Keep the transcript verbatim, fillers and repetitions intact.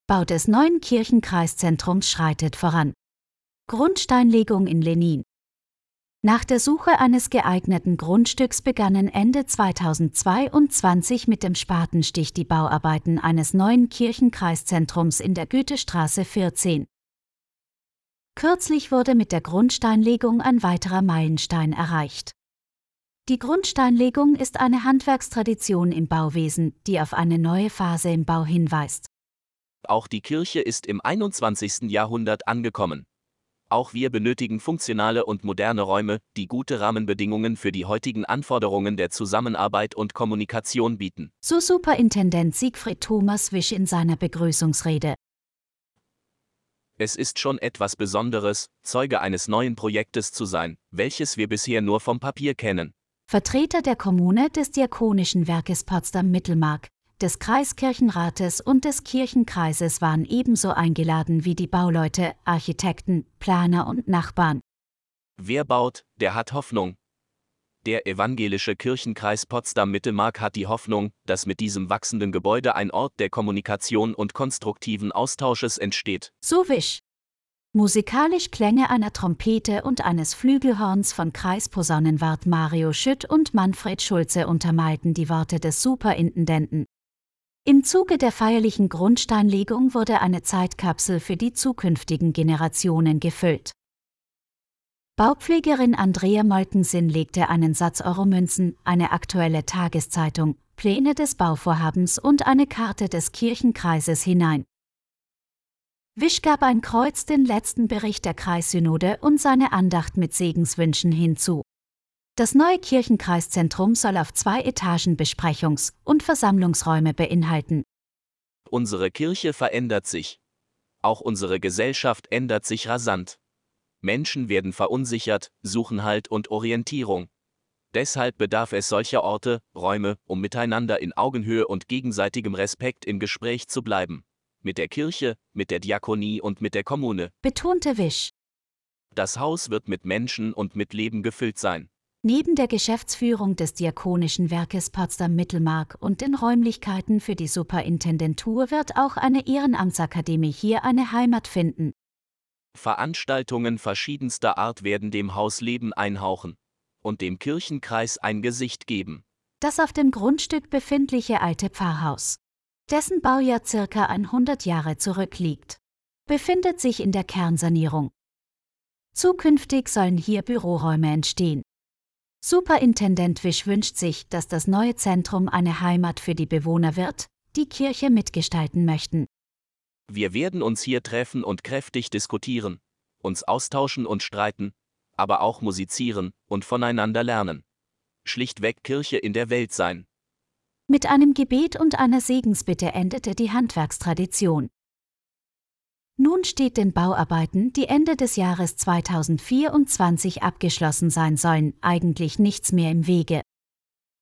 Bau des neuen Kirchenkreiszentrums schreitet voran. Grundsteinlegung in Lenin. Nach der Suche eines geeigneten Grundstücks begannen Ende zweitausendzweiundzwanzig mit dem Spatenstich die Bauarbeiten eines neuen Kirchenkreiszentrums in der Goethestraße vierzehn. Kürzlich wurde mit der Grundsteinlegung ein weiterer Meilenstein erreicht. Die Grundsteinlegung ist eine Handwerkstradition im Bauwesen, die auf eine neue Phase im Bau hinweist. Auch die Kirche ist im einundzwanzigsten Jahrhundert angekommen. Auch wir benötigen funktionale und moderne Räume, die gute Rahmenbedingungen für die heutigen Anforderungen der Zusammenarbeit und Kommunikation bieten. So Superintendent Siegfried Thomas Wisch in seiner Begrüßungsrede. Es ist schon etwas Besonderes, Zeuge eines neuen Projektes zu sein, welches wir bisher nur vom Papier kennen. Vertreter der Kommune, des Diakonischen Werkes Potsdam-Mittelmark, des Kreiskirchenrates und des Kirchenkreises waren ebenso eingeladen wie die Bauleute, Architekten, Planer und Nachbarn. Wer baut, der hat Hoffnung. Der evangelische Kirchenkreis Potsdam-Mittelmark hat die Hoffnung, dass mit diesem wachsenden Gebäude ein Ort der Kommunikation und konstruktiven Austausches entsteht. So Wisch. Musikalisch Klänge einer Trompete und eines Flügelhorns von Kreisposaunenwart Mario Schütt und Manfred Schulze untermalten die Worte des Superintendenten. Im Zuge der feierlichen Grundsteinlegung wurde eine Zeitkapsel für die zukünftigen Generationen gefüllt. Baupflegerin Andrea Moltensen legte einen Satz Euromünzen, eine aktuelle Tageszeitung, Pläne des Bauvorhabens und eine Karte des Kirchenkreises hinein. Wisch gab ein Kreuz, den letzten Bericht der Kreissynode und seine Andacht mit Segenswünschen hinzu. Das neue Kirchenkreiszentrum soll auf zwei Etagen Besprechungs- und Versammlungsräume beinhalten. Unsere Kirche verändert sich. Auch unsere Gesellschaft ändert sich rasant. Menschen werden verunsichert, suchen Halt und Orientierung. Deshalb bedarf es solcher Orte, Räume, um miteinander in Augenhöhe und gegenseitigem Respekt im Gespräch zu bleiben. Mit der Kirche, mit der Diakonie und mit der Kommune, betonte Wisch. Das Haus wird mit Menschen und mit Leben gefüllt sein. Neben der Geschäftsführung des Diakonischen Werkes Potsdam-Mittelmark und den Räumlichkeiten für die Superintendentur wird auch eine Ehrenamtsakademie hier eine Heimat finden. Veranstaltungen verschiedenster Art werden dem Haus Leben einhauchen und dem Kirchenkreis ein Gesicht geben. Das auf dem Grundstück befindliche alte Pfarrhaus, dessen Baujahr circa hundert Jahre zurückliegt, befindet sich in der Kernsanierung. Zukünftig sollen hier Büroräume entstehen. Superintendent Wisch wünscht sich, dass das neue Zentrum eine Heimat für die Bewohner wird, die Kirche mitgestalten möchten. Wir werden uns hier treffen und kräftig diskutieren, uns austauschen und streiten, aber auch musizieren und voneinander lernen. Schlichtweg Kirche in der Welt sein. Mit einem Gebet und einer Segensbitte endete die Handwerkstradition. Nun steht den Bauarbeiten, die Ende des Jahres zweitausendvierundzwanzig abgeschlossen sein sollen, eigentlich nichts mehr im Wege.